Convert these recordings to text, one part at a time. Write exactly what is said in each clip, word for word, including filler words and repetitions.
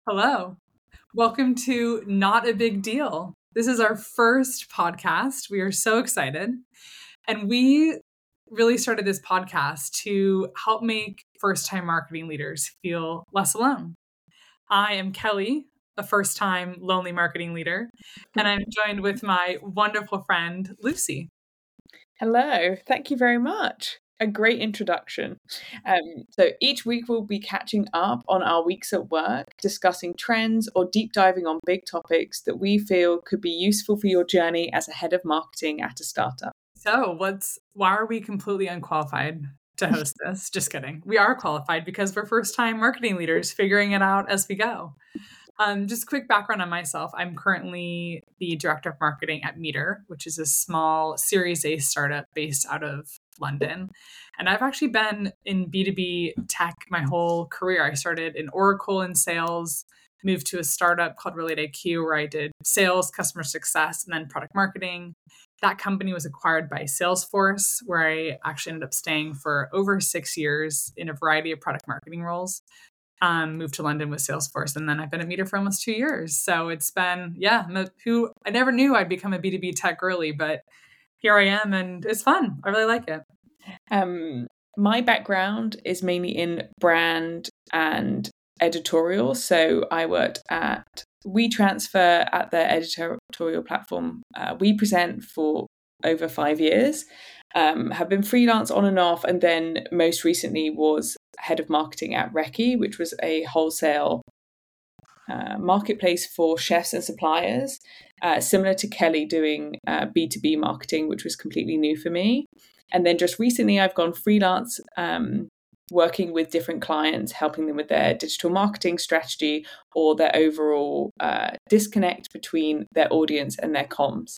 Hello. Welcome to Not a Big Deal. This is our first podcast. We are so excited. And we really started this podcast to help make first time marketing leaders feel less alone. I am Kelly, a first time lonely marketing leader, and I'm joined with my wonderful friend, Lucy. Hello. Thank you very much. A great introduction. Um, so each week we'll be catching up on our weeks at work, discussing trends or deep diving on big topics that we feel could be useful for your journey as a head of marketing at a startup. So, what's why are we completely unqualified to host this? Just kidding. We are qualified because we're first time marketing leaders figuring it out as we go. Um, just a quick background on myself. I'm currently the director of marketing at Meter, which is a small Series A startup based out of London. And I've actually been in B two B tech my whole career. I started in Oracle in sales, moved to a startup called Relate I Q, where I did sales, customer success, and then product marketing. That company was acquired by Salesforce, where I actually ended up staying for over six years in a variety of product marketing roles. Um, moved to London with Salesforce, and then I've been at Meter for almost two years. So it's been, yeah, I'm a, who I never knew I'd become a B two B tech girly, but here I am, and it's fun. I really like it. Um, my background is mainly in brand and editorial. So I worked at WeTransfer at their editorial platform. Uh, we present for over five years, um, have been freelance on and off, and then most recently was head of marketing at Recce, which was a wholesale uh, marketplace for chefs and suppliers, uh, similar to Kelly doing uh, B two B marketing, which was completely new for me. And then just recently, I've gone freelance, um, working with different clients, helping them with their digital marketing strategy or their overall uh, disconnect between their audience and their comms.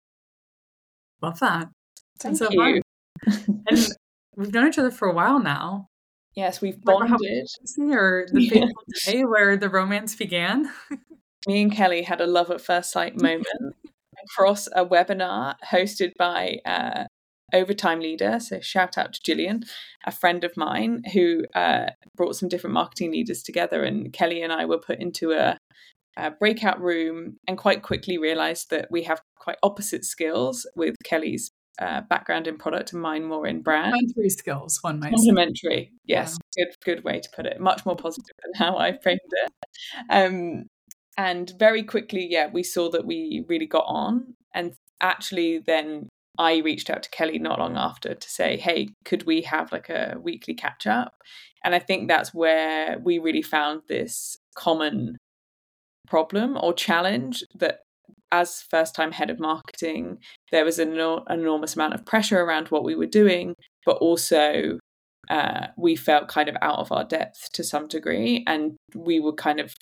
Love that. Thank so you. And we've known each other for a while now. Yes, we've bonded. Or the fateful day where the romance began. Me and Kelly had a love at first sight moment across a webinar hosted by uh, Overtime Leader. So shout out to Gillian, a friend of mine who uh, brought some different marketing leaders together. And Kelly and I were put into a, a breakout room and quite quickly realized that we have quite opposite skills, with Kelly's uh, background in product and mine more in brand. Complementary skills, one might say. Complementary, yes. Yeah. Good, good way to put it. Much more positive than how I framed it. Um, and very quickly, yeah, we saw that we really got on. And actually then I reached out to Kelly not long after to say, hey, could we have like a weekly catch up? And I think that's where we really found this common problem or challenge, that as first time head of marketing, there was an, an enormous amount of pressure around what we were doing, but also uh, we felt kind of out of our depth to some degree. And we were kind of,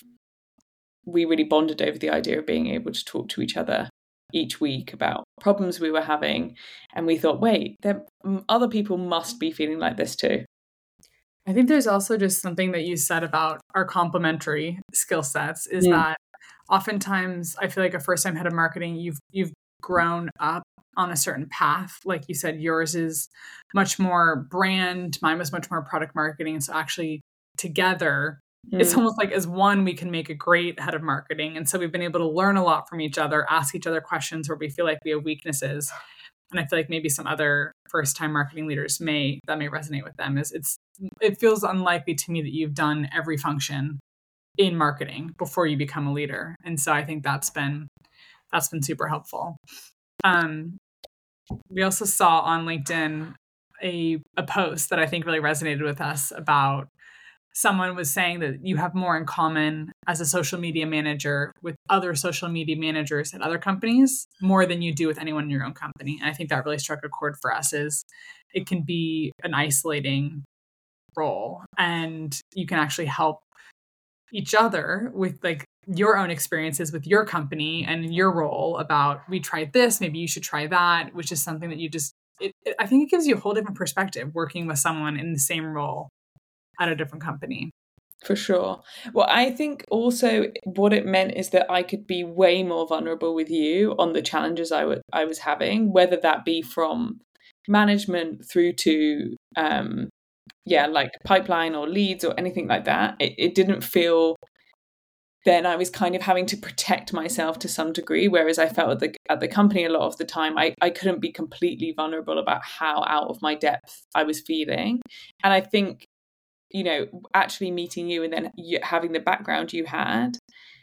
we really bonded over the idea of being able to talk to each other each week about problems we were having. And we thought, wait, there, other people must be feeling like this too. I think there's also just something that you said about our complementary skill sets is mm. that oftentimes I feel like a first time head of marketing, you've you've grown up on a certain path. Like you said, yours is much more brand, mine was much more product marketing. So actually together, mm. it's almost like as one, we can make a great head of marketing. And so we've been able to learn a lot from each other, ask each other questions where we feel like we have weaknesses. And I feel like maybe some other first time marketing leaders may, that may resonate with them, is it's, it feels unlikely to me that you've done every function in marketing before you become a leader. And so I think that's been, that's been super helpful. Um, we also saw on LinkedIn a, a post that I think really resonated with us about someone was saying that you have more in common as a social media manager with other social media managers at other companies more than you do with anyone in your own company. And I think that really struck a chord for us, is it can be an isolating role and you can actually help each other with like your own experiences with your company and your role about, we tried this, maybe you should try that, which is something that you just, it, it, I think it gives you a whole different perspective working with someone in the same role at a different company. For sure. Well, I think also what it meant is that I could be way more vulnerable with you on the challenges I, w- I was having, whether that be from management through to, um, yeah, like pipeline or leads or anything like that. It, it didn't feel then I was kind of having to protect myself to some degree, whereas I felt at the, at the company a lot of the time, I, I couldn't be completely vulnerable about how out of my depth I was feeling. And I think, you know, actually meeting you and then you, having the background you had,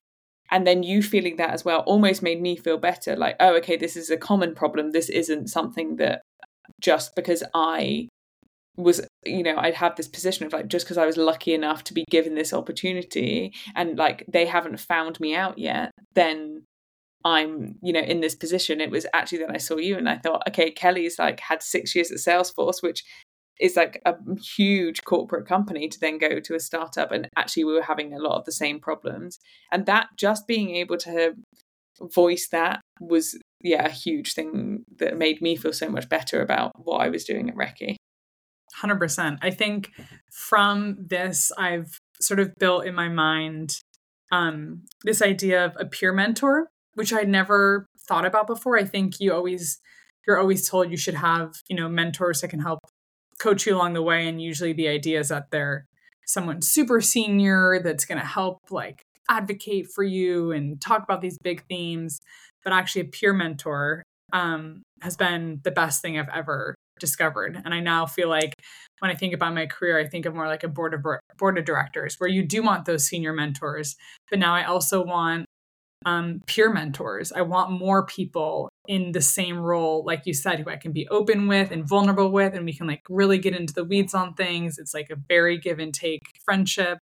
and then you feeling that as well, almost made me feel better. Like, oh, okay, this is a common problem. This isn't something that just because I was, you know, I'd have this position of like, just because I was lucky enough to be given this opportunity and like they haven't found me out yet, then I'm, you know, in this position. It was actually that I saw you and I thought, okay, Kelly's like had six years at Salesforce, which is like a huge corporate company, to then go to a startup, and actually we were having a lot of the same problems. And that, just being able to voice that was, yeah, a huge thing that made me feel so much better about what I was doing at Recce. one hundred percent. I think from this, I've sort of built in my mind um, this idea of a peer mentor, which I'd never thought about before. I think you always, you're always told you should have, you know, mentors that can help coach you along the way. And usually the idea is that they're someone super senior that's going to help like advocate for you and talk about these big themes. But actually a peer mentor um, has been the best thing I've ever discovered. And I now feel like when I think about my career, I think of more like a board of board of directors, where you do want those senior mentors. But now I also want um, peer mentors. I want more people in the same role, like you said, who I can be open with and vulnerable with, and we can like really get into the weeds on things. It's like a very give and take friendship.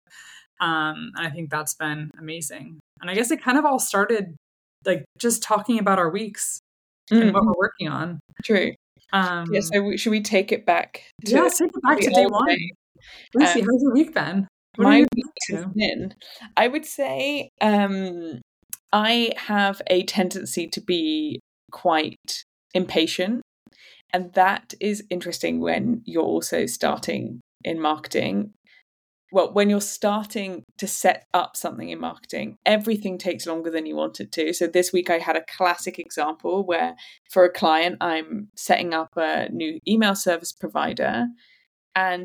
Um, and I think that's been amazing. And I guess it kind of all started like just talking about our weeks mm. and what we're working on. True. Um, yeah, so should we take it back to yeah, take it back to day one. Lucy, um, how's your week been? What my week has been, I would say, um, I have a tendency to be quite impatient, and that is interesting when you're also starting in marketing. Well, when you're starting to set up something in marketing, everything takes longer than you want it to. So this week I had a classic example where for a client, I'm setting up a new email service provider. And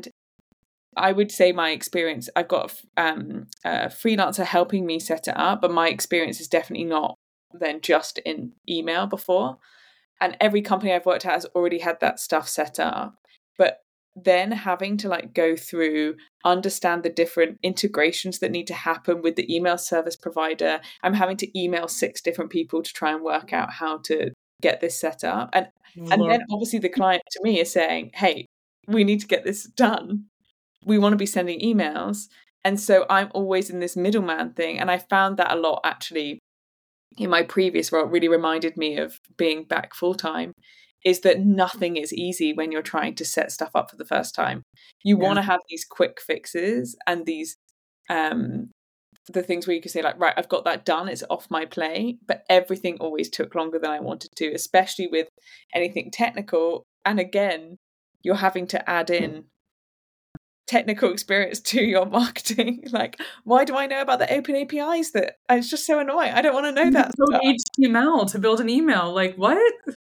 I would say my experience, I've got um, a freelancer helping me set it up, but my experience is definitely not then just in email before. And every company I've worked at has already had that stuff set up. But then having to like go through, understand the different integrations that need to happen with the email service provider. I'm having to email six different people to try and work out how to get this set up. And, and then obviously the client to me is saying, hey, we need to get this done. We want to be sending emails. And so I'm always in this middleman thing. And I found that a lot actually in my previous role. It really reminded me of being back full time, is that nothing is easy when you're trying to set stuff up for the first time. You yeah. want to have these quick fixes and these, um, the things where you can say like, right, I've got that done. It's off my plate. But everything always took longer than I wanted to, especially with anything technical. And again, you're having to add in technical experience to your marketing. Like, why do I know about the open A P Is? That it's just so annoying. I don't want to know that stuff. H T M L to build an email. Like, what?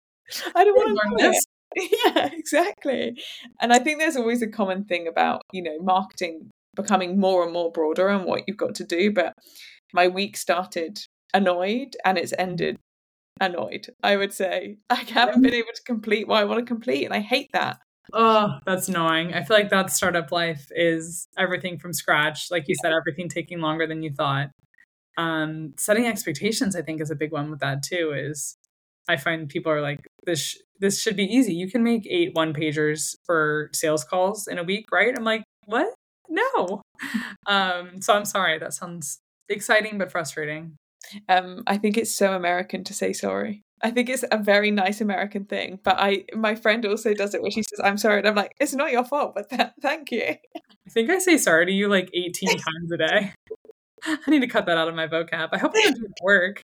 I don't want to know this. Yeah, exactly. And I think there's always a common thing about, you know, marketing becoming more and more broader and what you've got to do. But my week started annoyed and it's ended annoyed, I would say. I haven't been able to complete what I want to complete, and I hate that. Oh, that's annoying. I feel like that startup life is everything from scratch. Like you said, everything taking longer than you thought. Um, setting expectations, I think, is a big one with that too. Is I find people are like, this sh- this should be easy. You can make eight one-pagers for sales calls in a week, right? I'm like, what? No. Um, so I'm sorry. That sounds exciting but frustrating. Um, I think it's so American to say sorry. I think it's a very nice American thing. But I, my friend also does it where she says, I'm sorry. And I'm like, it's not your fault, but th- thank you. I think I say sorry to you like eighteen times a day. I need to cut that out of my vocab. I hope I don't do it at work.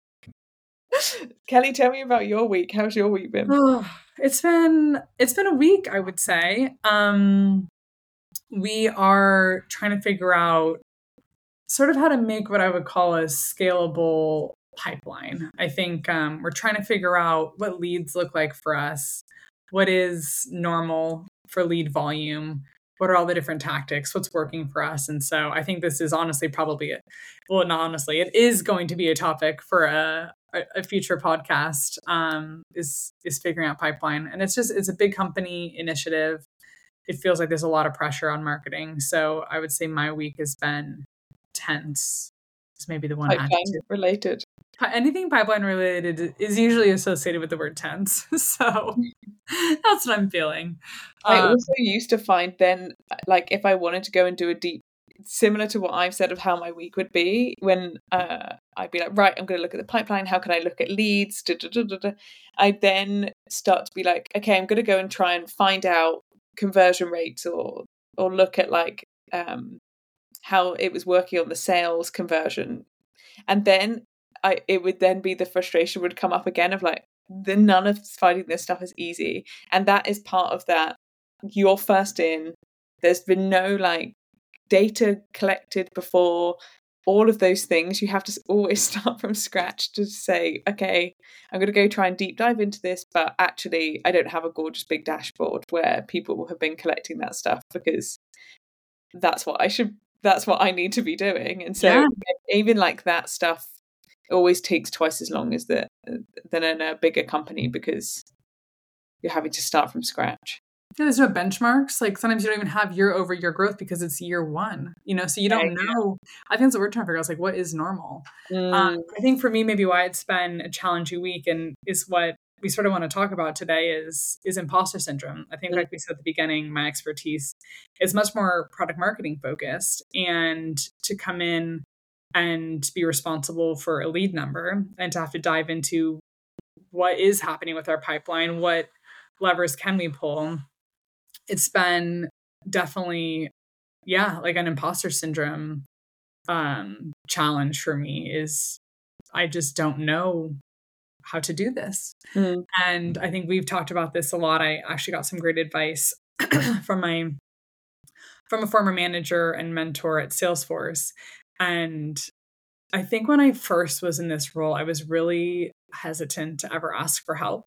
Kelly, tell me about your week. How's your week been? Oh, it's been it's been a week, I would say. Um, we are trying to figure out sort of how to make what I would call a scalable pipeline. I think um, we're trying to figure out what leads look like for us, what is normal for lead volume, what are all the different tactics? What's working for us? And so I think this is honestly probably, a, well, not honestly, it is going to be a topic for a, a, a future podcast, um, is, is figuring out pipeline. And it's just, it's a big company initiative. It feels like there's a lot of pressure on marketing. So I would say my week has been tense. Is maybe the one Pipeline adjective. related. Anything pipeline related is usually associated with the word tense. So that's what I'm feeling. I Um, also used to find then, like, if I wanted to go and do a deep, similar to what I've said of how my week would be, when uh, I'd be like, right, I'm going to look at the pipeline. How can I look at leads? Da, da, da, da, da. I then start to be like, okay, I'm going to go and try and find out conversion rates, or or look at like um, how it was working on the sales conversion, and then I it would then be the frustration would come up again of like, the none of finding this stuff is easy, and that is part of that. You're first in. There's been no like data collected before. All of those things, you have to always start from scratch to say, okay, I'm going to go try and deep dive into this, but actually I don't have a gorgeous big dashboard where people have been collecting that stuff, because that's what I should, that's what I need to be doing. And so Yeah. even like that stuff always takes twice as long as the than in a bigger company, because you're having to start from scratch. Yeah, there's no benchmarks. Like sometimes you don't even have year over year growth because it's year one, you know, so you don't Yeah, know. I think that's what we're trying to figure out, is like, what is normal? Mm. Um, I think for me, maybe why it's been a challenging week and is what we sort of want to talk about today is, is imposter syndrome. I think, Mm. like we said at the beginning, my expertise is much more product marketing focused, and to come in and be responsible for a lead number and to have to dive into what is happening with our pipeline, what levers can we pull? It's been definitely, yeah, like an imposter syndrome um, challenge for me. Is I just don't know how to do this. Mm. And I think we've talked about this a lot. I actually got some great advice from my from a former manager and mentor at Salesforce. And I think when I first was in this role, I was really hesitant to ever ask for help.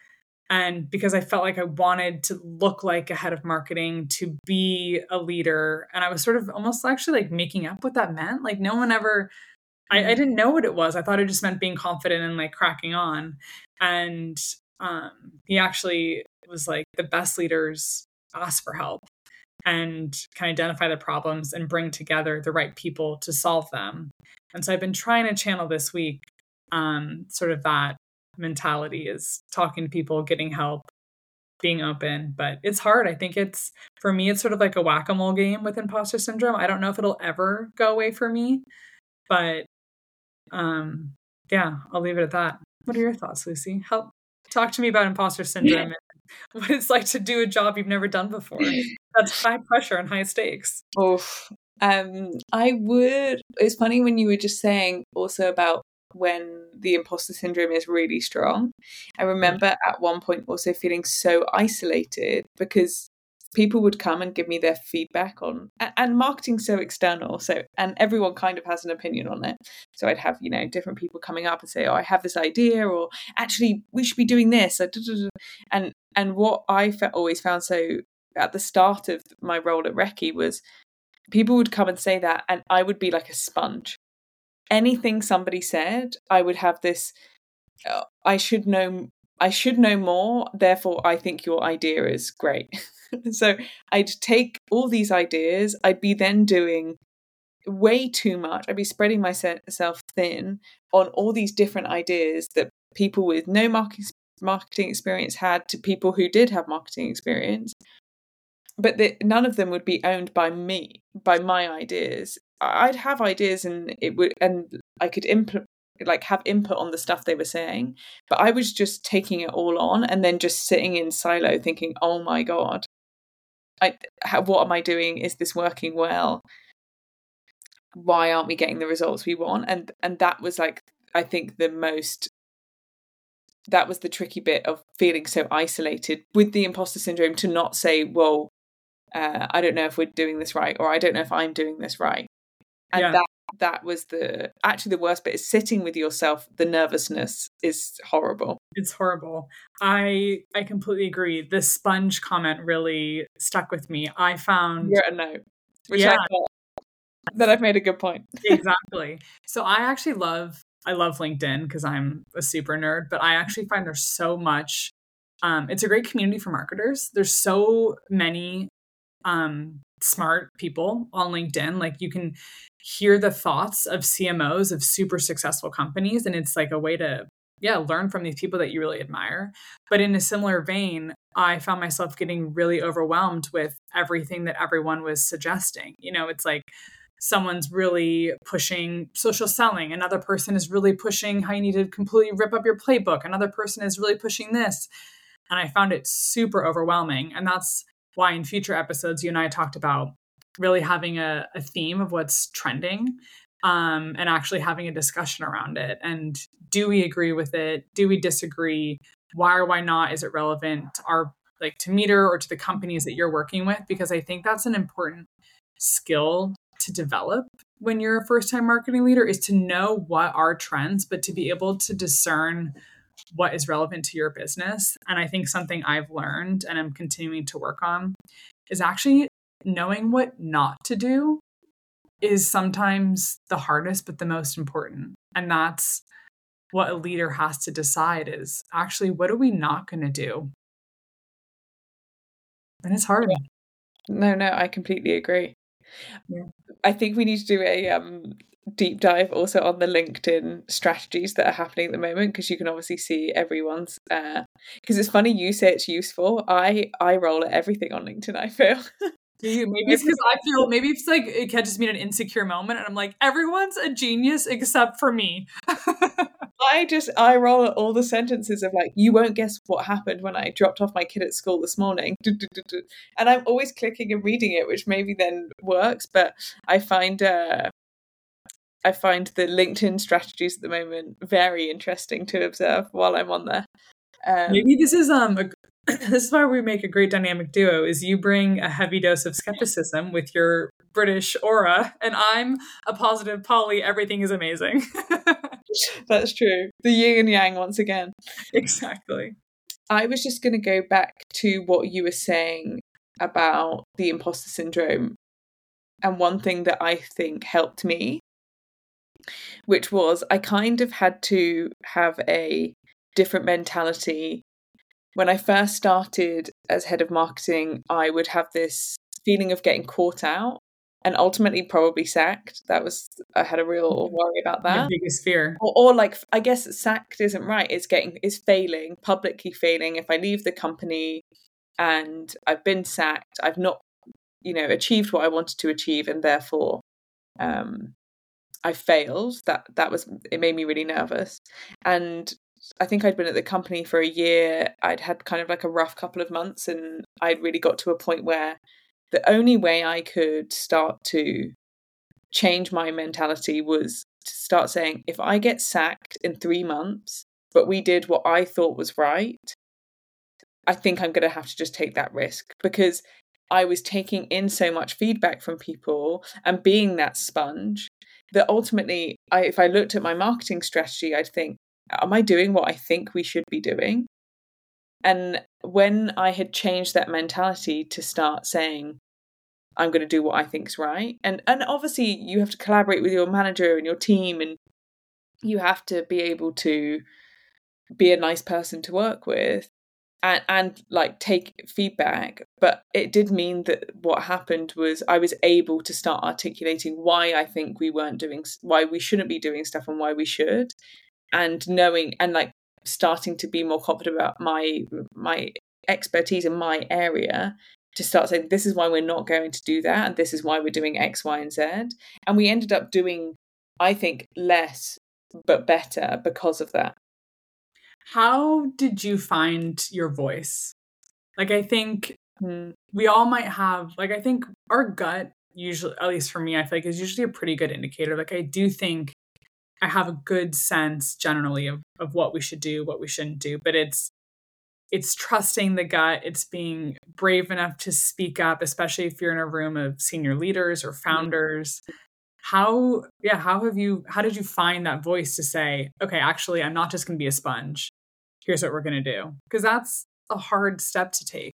And because I felt like I wanted to look like a head of marketing, to be a leader. And I was sort of almost actually like making up what that meant. Like no one ever, I, I didn't know what it was. I thought it just meant being confident and like cracking on. And um, he actually was like, the best leaders ask for help and can identify the problems and bring together the right people to solve them. And so I've been trying to channel this week um, sort of that mentality, is talking to people, getting help, being open. But it's hard. I think it's, for me, it's sort of like a whack-a-mole game with imposter syndrome. I don't know if it'll ever go away for me, but um, yeah, I'll leave it at that. What are your thoughts, Lucy? Help talk to me about imposter syndrome and what it's like to do a job you've never done before. That's high pressure and high stakes. Oof. Um, I would, it's funny when you were just saying also about when the imposter syndrome is really strong. I remember yeah. at one point also feeling so isolated, because people would come and give me their feedback on, and marketing's so external, so, and everyone kind of has an opinion on it. So I'd have, you know, different people coming up and say, oh, I have this idea, or actually we should be doing this. And, and what I always found so at the start of my role at Recce was people would come and say that, and I would be like a sponge. Anything somebody said, I would have this, uh, I should know, I should know more, therefore I think your idea is great. So I'd take all these ideas, I'd be then doing way too much, I'd be spreading myself thin on all these different ideas that people with no marketing marketing experience had to people who did have marketing experience. But the, none of them would be owned by me, by my ideas. I'd have ideas, and it would, and I could input, like have input on the stuff they were saying. But I was just taking it all on, and then just sitting in silo, thinking, "Oh my god, I, how, what am I doing? Is this working well? Why aren't we getting the results we want?" And and that was like, I think the most. That was the tricky bit of feeling so isolated with the imposter syndrome, to not say, well, uh, I don't know if we're doing this right, or I don't know if I'm doing this right. And yeah. that that was the, actually the worst bit, is sitting with yourself. The nervousness is horrible. It's horrible. I I completely agree. The sponge comment really stuck with me. I found You're a note, which yeah, I thought that I've made a good point. exactly. So I actually love I love LinkedIn because I'm a super nerd, but I actually find there's so much um it's a great community for marketers. There's so many um smart people on LinkedIn. Like you can hear the thoughts of C M Os of super successful companies, and it's like a way to yeah, learn from these people that you really admire. But in a similar vein, I found myself getting really overwhelmed with everything that everyone was suggesting. You know, it's like someone's really pushing social selling, another person is really pushing how you need to completely rip up your playbook, another person is really pushing this. And I found it super overwhelming. And that's why in future episodes, you and I talked about really having a, a theme of what's trending, um, and actually having a discussion around it. And do we agree with it? Do we disagree? Why or why not? Is it relevant to our like to Meeter or to the companies that you're working with? Because I think that's an important skill to develop when you're a first time marketing leader, is to know what are trends, but to be able to discern what is relevant to your business. And I think something I've learned and I'm continuing to work on is actually knowing what not to do is sometimes the hardest, but the most important. And that's what a leader has to decide is actually, what are we not going to do? And it's hard. Yeah. No, no, I completely agree. Yeah. I think we need to do a um, deep dive also on the LinkedIn strategies that are happening at the moment, because you can obviously see everyone's. Because uh, it's funny you say it's useful. I I roll at everything on LinkedIn. I feel. Do you? Maybe it's because I feel maybe it's like it catches me in an insecure moment, and I'm like, everyone's a genius except for me. I just I roll at all the sentences of like, you won't guess what happened when I dropped off my kid at school this morning, and I'm always clicking and reading it, which maybe then works, but I find uh, I find the LinkedIn strategies at the moment very interesting to observe while I'm on there. Um, maybe this is um a, this is why we make a great dynamic duo. Is you bring a heavy dose of skepticism with your British aura, and I'm a positive Polly. Everything is amazing. That's true. The yin and yang once again. Exactly. I was just going to go back to what you were saying about the imposter syndrome. And one thing that I think helped me, which was I kind of had to have a different mentality. When I first started as head of marketing, I would have this feeling of getting caught out and ultimately probably sacked. That was, I had a real worry about that. The biggest fear. Or, or like, I guess sacked isn't right. It's getting, it's failing, publicly failing. If I leave the company and I've been sacked, I've not, you know, achieved what I wanted to achieve, and therefore um, I failed. That, that was, it made me really nervous. And I think I'd been at the company for a year. I'd had kind of like a rough couple of months, and I'd really got to a point where the only way I could start to change my mentality was to start saying, if I get sacked in three months, but we did what I thought was right, I think I'm going to have to just take that risk, because I was taking in so much feedback from people and being that sponge that ultimately, I, if I looked at my marketing strategy, I'd think, am I doing what I think we should be doing? And when I had changed that mentality to start saying, I'm going to do what I think's right. And and obviously you have to collaborate with your manager and your team, and you have to be able to be a nice person to work with and, and like take feedback. But it did mean that what happened was I was able to start articulating why I think we weren't doing, why we shouldn't be doing stuff and why we should. And knowing and like starting to be more confident about my my expertise in my area, to start saying, this is why we're not going to do that, and this is why we're doing X, Y, and Z. And we ended up doing, I think, less but better because of that. How did you find your voice? Like, I think hmm. we all might have, like, I think our gut usually, at least for me, I feel like is usually a pretty good indicator. Like, I do think I have a good sense generally of, of what we should do, what we shouldn't do, but it's it's trusting the gut. It's being brave enough to speak up, especially if you're in a room of senior leaders or founders. Mm-hmm. How, yeah, how have you, how did you find that voice to say, okay, actually, I'm not just going to be a sponge. here's what we're going to do. Because that's a hard step to take.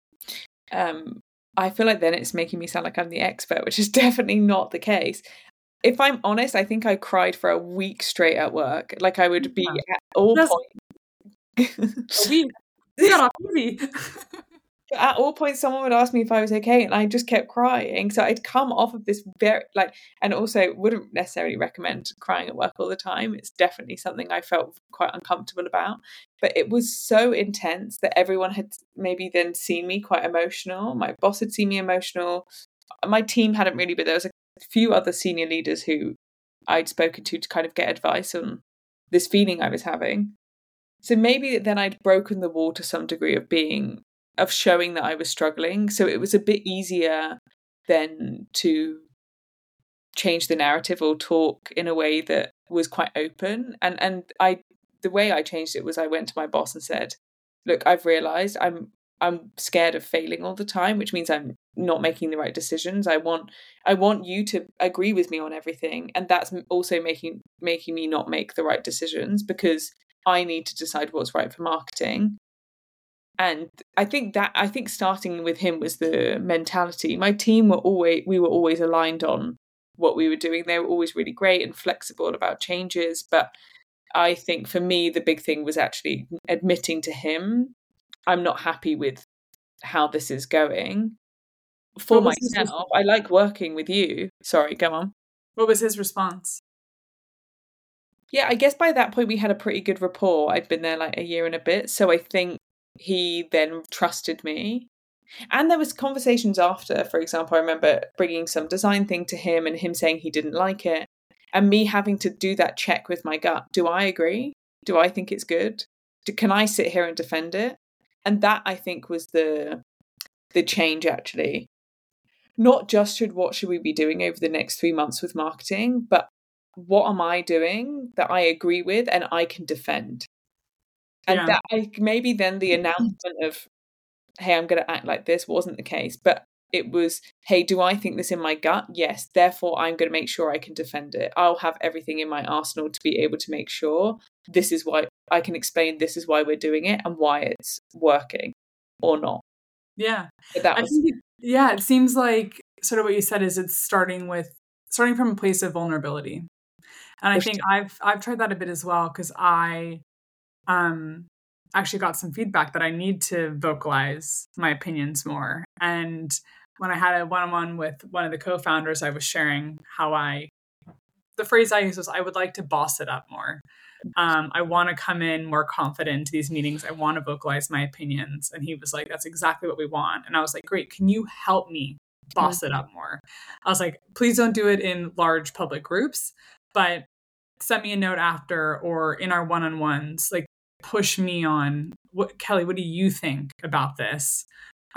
Um, I feel like then it's making me sound like I'm the expert, which is definitely not the case. If I'm honest, I think I cried for a week straight at work. Like I would be Yeah. at all That's points. a week. You got off easy. At all points, someone would ask me if I was okay, and I just kept crying. So I'd come off of this very, like, and also wouldn't necessarily recommend crying at work all the time. It's definitely something I felt quite uncomfortable about. But it was so intense that everyone had maybe then seen me quite emotional. My boss had seen me emotional. My team hadn't really, but there was a few other senior leaders who I'd spoken to to kind of get advice on this feeling I was having. So maybe then I'd broken the wall to some degree of being, of showing that I was struggling. So it was a bit easier then to change the narrative or talk in a way that was quite open. And and I the way I changed it was I went to my boss and said, look, I've realized I'm I'm scared of failing all the time, which means I'm not making the right decisions. I want I want you to agree with me on everything. And that's also making making me not make the right decisions, because I need to decide what's right for marketing. And I think that I think starting with him was the mentality. My team were always we were always aligned on what we were doing. They were always really great and flexible about changes. But I think for me, the big thing was actually admitting to him, I'm not happy with how this is going. For myself, I like working with you. Sorry, go on. What was his response? Yeah, I guess by that point we had a pretty good rapport. I'd been there like a year and a bit. So I think he then trusted me. And there was conversations after. For example, I remember bringing some design thing to him and him saying he didn't like it. And me having to do that check with my gut. Do I agree? Do I think it's good? Do, can I sit here and defend it? And that, I think, was the the change, actually. Not just should what should we be doing over the next three months with marketing, but what am I doing that I agree with and I can defend? And yeah. that I, maybe then the announcement of, hey, I'm going to act like this wasn't the case, but it was, hey, do I think this in my gut? Yes. Therefore, I'm going to make sure I can defend it. I'll have everything in my arsenal to be able to make sure this is why I can explain this is why we're doing it and why it's working or not. Yeah. But that was, I think it, yeah, it seems like sort of what you said is it's starting with starting from a place of vulnerability. And I think I've I've tried that a bit as well, because I um actually got some feedback that I need to vocalize my opinions more. And when I had a one-on-one with one of the co-founders, I was sharing how I, the phrase I used was, I would like to boss it up more. Um, I want to come in more confident to these meetings. I want to vocalize my opinions. And he was like, that's exactly what we want. And I was like, great, can you help me boss it up more? I was like, please don't do it in large public groups, but send me a note after or in our one-on-ones, like push me on what, Kelly, what do you think about this?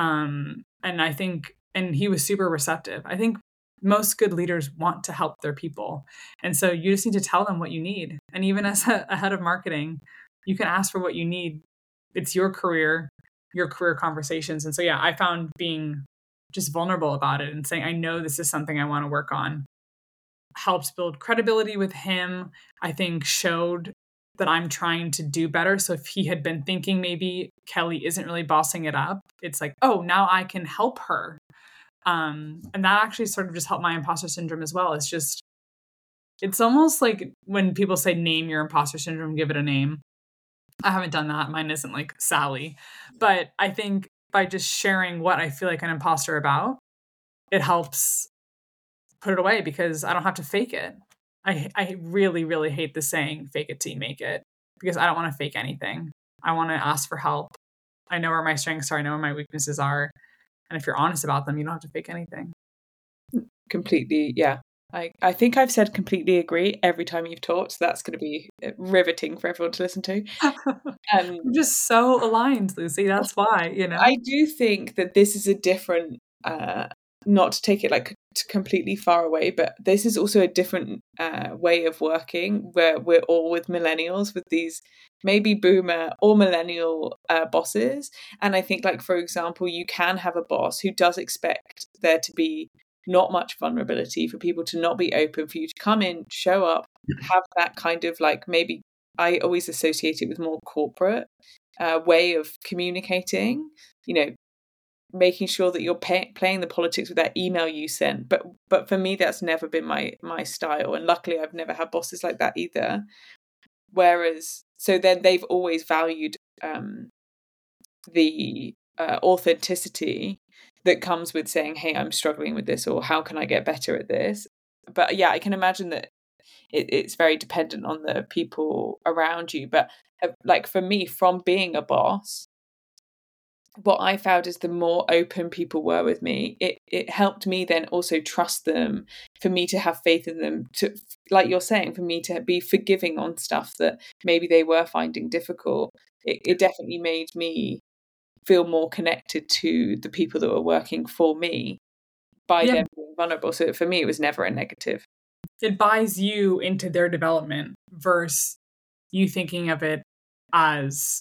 Um, and I think, and he was super receptive. I think most good leaders want to help their people. And so you just need to tell them what you need. And even as a, a head of marketing, you can ask for what you need. It's your career, your career conversations. And so, yeah, I found being just vulnerable about it and saying, I know this is something I want to work on, helps build credibility with him. I think showed that I'm trying to do better. So if he had been thinking maybe Kelly isn't really bossing it up, it's like, oh, now I can help her. Um, and that actually sort of just helped my imposter syndrome as well. It's just, it's almost like when people say name your imposter syndrome, give it a name. I haven't done that. Mine isn't like Sally. But I think by just sharing what I feel like an imposter about, it helps put it away, because I don't have to fake it. I I really, really hate the saying, fake it till you make it, because I don't want to fake anything. I want to ask for help. I know where my strengths are. I know where my weaknesses are. And if you're honest about them, you don't have to fake anything. Completely, yeah. I, I think I've said completely agree every time you've talked. So that's going to be riveting for everyone to listen to. Um, We're just so aligned, Lucy. That's why, you know. I do think that this is a different, uh, not to take it like completely far away, but this is also a different uh, way of working, where we're all with millennials, with these maybe boomer or millennial uh, bosses. And I think, like, for example, you can have a boss who does expect there to be not much vulnerability, for people to not be open, for you to come in, show up, have that kind of like maybe I always associate it with more corporate uh, way of communicating, you know, making sure that you're pay- playing the politics with that email you sent. But but for me, that's never been my my style. And luckily, I've never had bosses like that either. Whereas, so then they've always valued um, the uh, authenticity that comes with saying, hey, I'm struggling with this, or how can I get better at this? But yeah, I can imagine that it, it's very dependent on the people around you. But uh, like for me, from being a boss, what I found is the more open people were with me, it it helped me then also trust them, for me to have faith in them, to, like you're saying, for me to be forgiving on stuff that maybe they were finding difficult. It, it definitely made me feel more connected to the people that were working for me by Yeah. them being vulnerable. So for me, it was never a negative. It buys you into their development versus you thinking of it as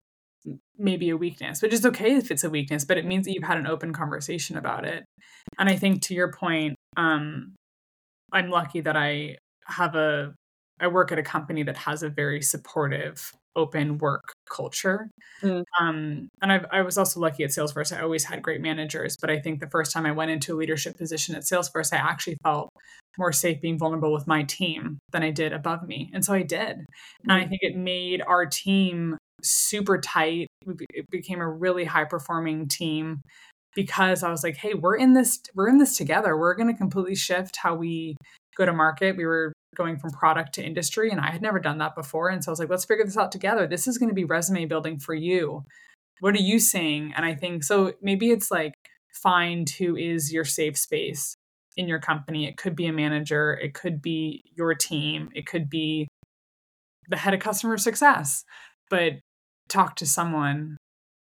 maybe a weakness, which is okay if it's a weakness, but it means that you've had an open conversation about it. And I think to your point, um, I'm lucky that I have a, I work at a company that has a very supportive, open work culture. Mm. Um, and I've, I was also lucky at Salesforce. I always had great managers, but I think the first time I went into a leadership position at Salesforce, I actually felt more safe being vulnerable with my team than I did above me. And so I did. Mm. And I think it made our team super tight. It became a really high performing team because I was like, hey, we're in this, we're in this together. We're going to completely shift how we go to market. We were going from product to industry, and I had never done that before. And so I was like, let's figure this out together. This is going to be resume building for you. What are you saying? And I think, so maybe it's like, find who is your safe space in your company. It could be a manager. It could be your team. It could be the head of customer success, but talk to someone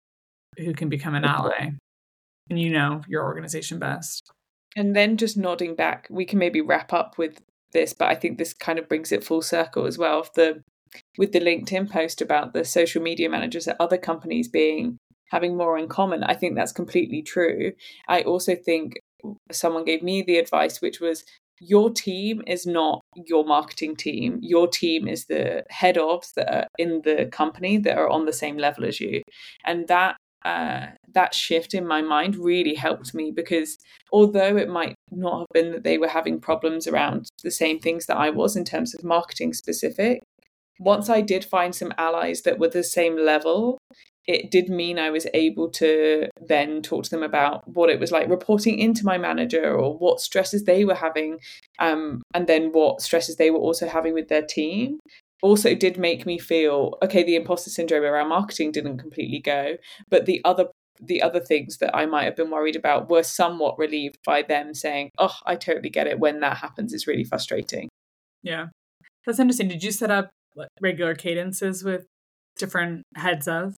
who can become an ally, and you know your organization best. And then just nodding back, we can maybe wrap up with this, but I think this kind of brings it full circle as well. The with the LinkedIn post about the social media managers at other companies being having more in common, I think that's completely true. I also think someone gave me the advice, which was, your team is not your marketing team. Your team is the head ofs that are in the company that are on the same level as you. And that uh, that shift in my mind really helped me, because although it might not have been that they were having problems around the same things that I was in terms of marketing specific, once I did find some allies that were the same level, it did mean I was able to then talk to them about what it was like reporting into my manager, or what stresses they were having, um, and then what stresses they were also having with their team. Also did make me feel, okay, the imposter syndrome around marketing didn't completely go, but the other the other things that I might have been worried about were somewhat relieved by them saying, oh, I totally get it. When that happens, it's really frustrating. Yeah, that's interesting. Did you set up regular cadences with different heads of?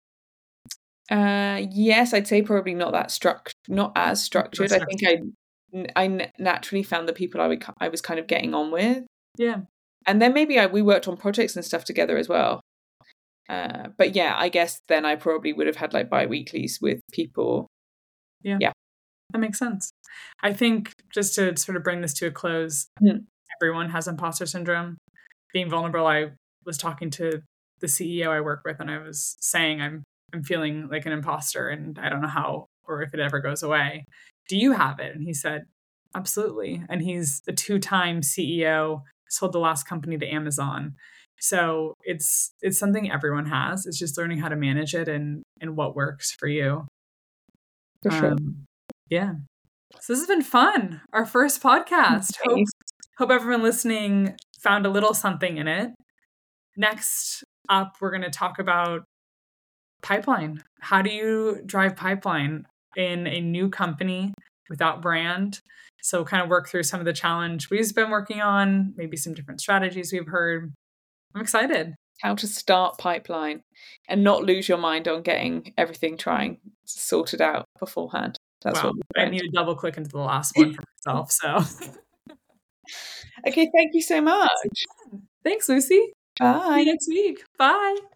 Uh, yes, I'd say probably not that struct, not as structured. I think I, I naturally found the people I would, I was kind of getting on with. Yeah, and then maybe I, we worked on projects and stuff together as well. Uh, but yeah, I guess then I probably would have had like bi-weeklies with people. Yeah, yeah, that makes sense. I think just to sort of bring this to a close, hmm. everyone has imposter syndrome. Being vulnerable, I was talking to the C E O I work with, and I was saying I'm I'm feeling like an imposter, and I don't know how or if it ever goes away. Do you have it? And he said, absolutely. And he's a two-time C E O, sold the last company to Amazon. So it's it's something everyone has. It's just learning how to manage it and and what works for you. For sure. Um, yeah. So this has been fun. Our first podcast. Hope, hope everyone listening found a little something in it. Next up, we're going to talk about pipeline. How do you drive pipeline in a new company without brand? So kind of work through some of the challenge we've been working on, maybe some different strategies we've heard. I'm excited. How to start pipeline and not lose your mind on getting everything trying sorted out beforehand. That's wow. what I need to double click into the last one for myself. So okay, thank you so much. Thanks, Lucy. Bye. See you next week. Bye.